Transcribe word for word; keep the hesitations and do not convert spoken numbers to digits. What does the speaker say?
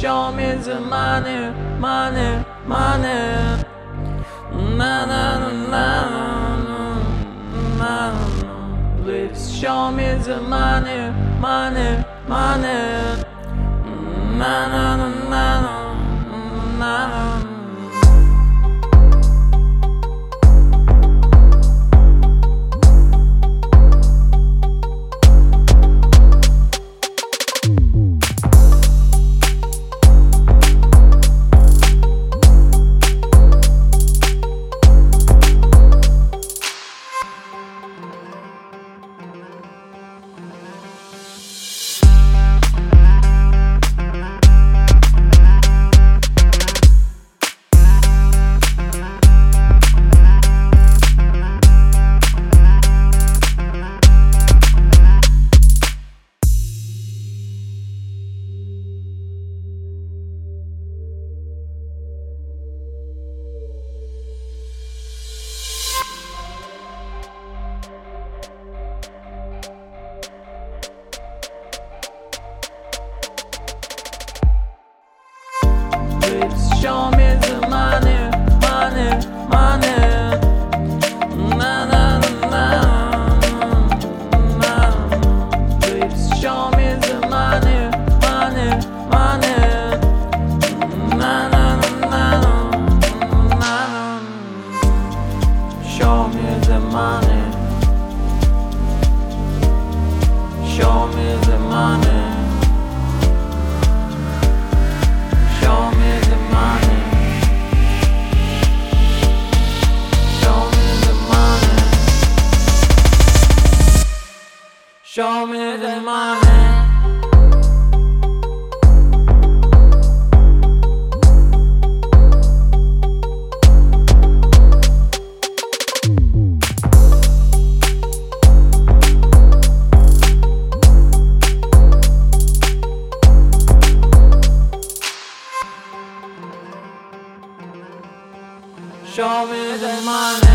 show me the money, money, money. Na na na na na. Please show me the money, money, money. Na na na na na. Show me the money, money, money. Na na na na. Please show me the money, money, money. Na na na na. Show me the money. Show me the money. Show me the money. Show me the money. Show me the money. Show me the money.